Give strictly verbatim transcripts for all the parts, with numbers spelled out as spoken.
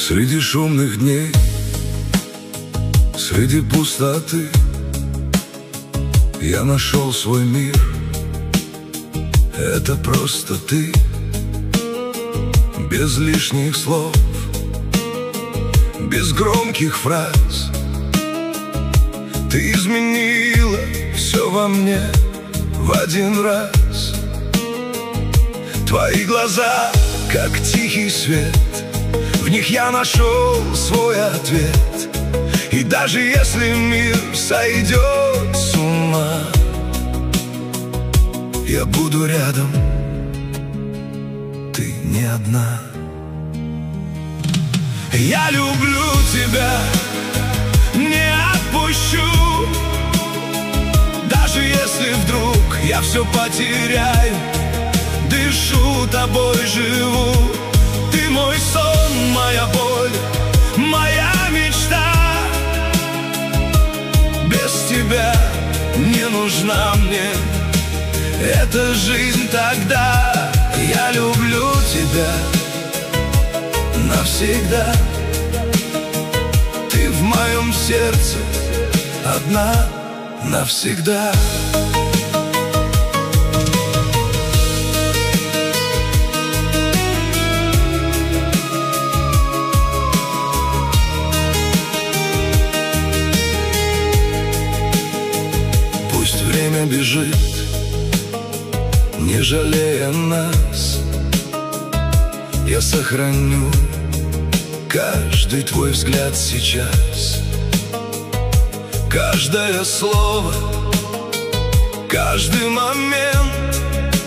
Среди шумных дней, среди пустоты я нашел свой мир. Это просто ты, без лишних слов, без громких фраз. Ты изменила все во мне в один раз. Твои глаза, как тихий свет, в них я нашел свой ответ. И даже если мир сойдет с ума, я буду рядом, ты не одна. Я люблю тебя, не отпущу. Даже если вдруг я все потеряю, дышу тобой, живу. Ты мой сон, моя боль, моя мечта. Без тебя не нужна мне эта жизнь тогда. Я люблю тебя навсегда. Ты в моем сердце одна навсегда. Пусть время бежит, не жалея нас, я сохраню каждый твой взгляд сейчас. Каждое слово, каждый момент.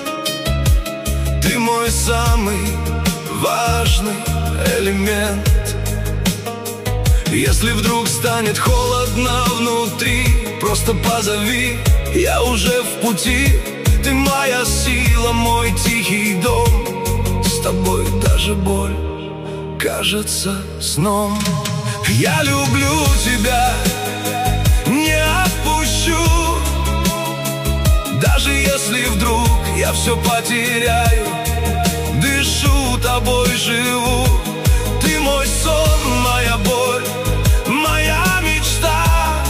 Ты мой самый важный элемент. Если вдруг станет холодно внутри, просто позови, я уже в пути. Ты моя сила, мой тихий дом. С тобой даже боль кажется сном. Я люблю тебя, не отпущу. Даже если вдруг я все потеряю, дышу тобой, живу. Ты мой сон, моя боль, моя мечта.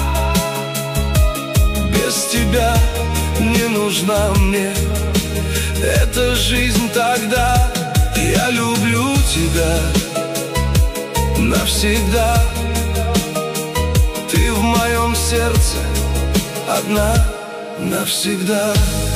Без тебя не нужна мне эта жизнь тогда. Я люблю тебя навсегда. Ты в моем сердце одна навсегда.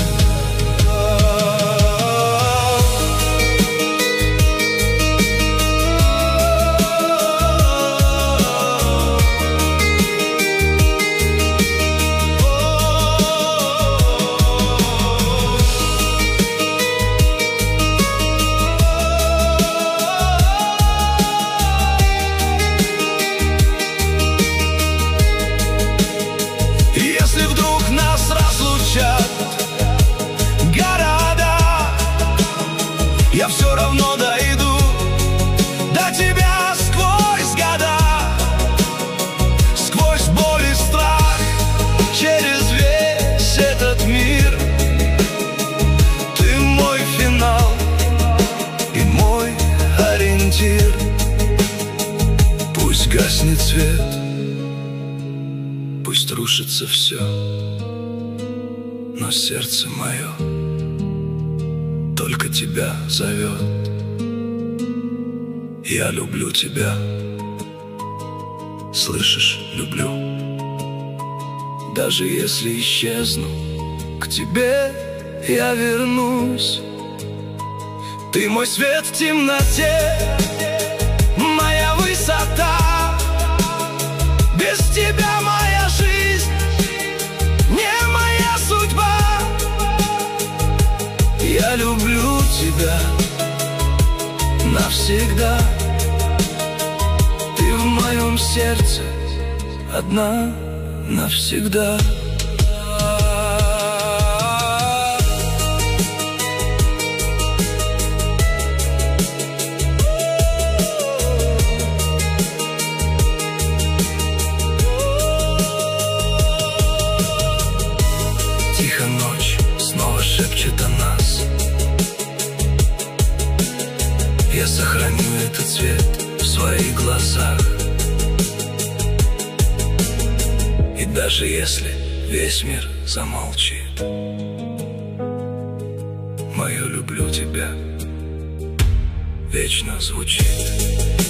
Я все равно дойду до тебя сквозь года, сквозь боль и страх, через весь этот мир. Ты мой финал и мой ориентир. Пусть гаснет свет, пусть рушится все, но сердце мое только тебя зовет. Я люблю тебя, слышишь, люблю. Даже если исчезну, к тебе я вернусь. Ты мой свет в темноте, моя высота. Без тебя моя жизнь не моя судьба. Я люблю тебя навсегда. Ты в моем сердце одна навсегда. Тихо ночь снова шепчет о нас. Я сохраню этот цвет в своем твоих глазах. И даже если весь мир замолчит, мое люблю тебя вечно звучит.